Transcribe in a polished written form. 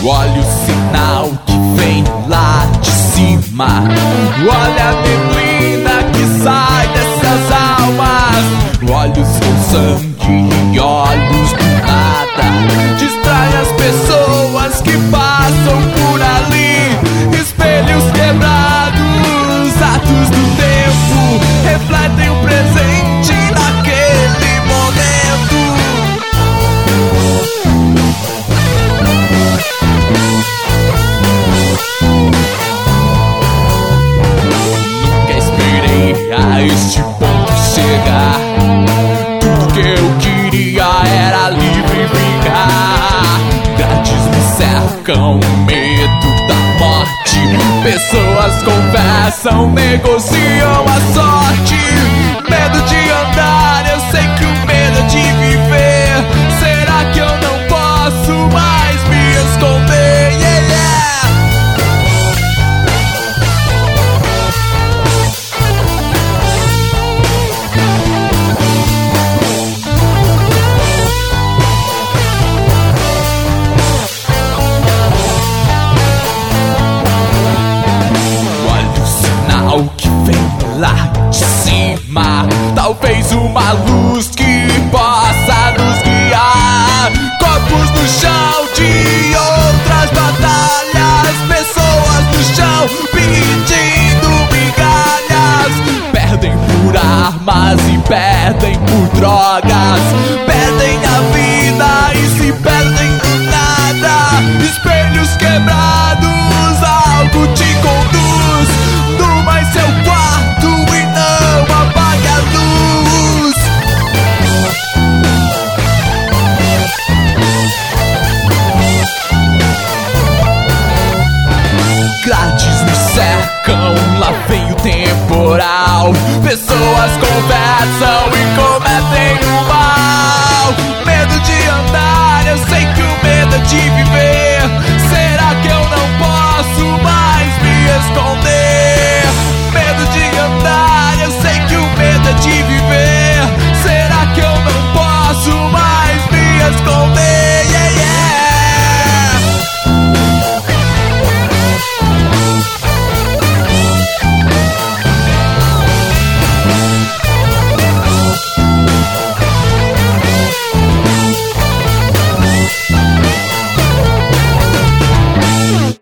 Olha o sinal que vem lá de cima. Olha a neblina que sai dessas almas. Olhos com sangue e olhos do nada. Distrai as pessoas que passam por ali. Espelhos quebrados, atos do tempo, refletem o presente naquele momento. Nunca esperei a este ponto chegar. Tudo que eu queria era livre ficar. Grades me cercam, medo da morte. Pessoas conversam, negociam a sorte. Medo de andar, eu sei que o medo é de viver. Será que eu não posso mais me esconder? Yeah, yeah. O que vem lá de cima, talvez uma luz que possa nos guiar. Corpos no chão de outras batalhas, pessoas no chão pedindo migalhas. Perdem por armas e perdem por drogas. Perdem a vida e se perdem do nada. Espelhos quebrados, algo te conduz. Durma em seu quarto e não apague a luz. Grades me cercam, lá vem o temporal. Pessoas conversam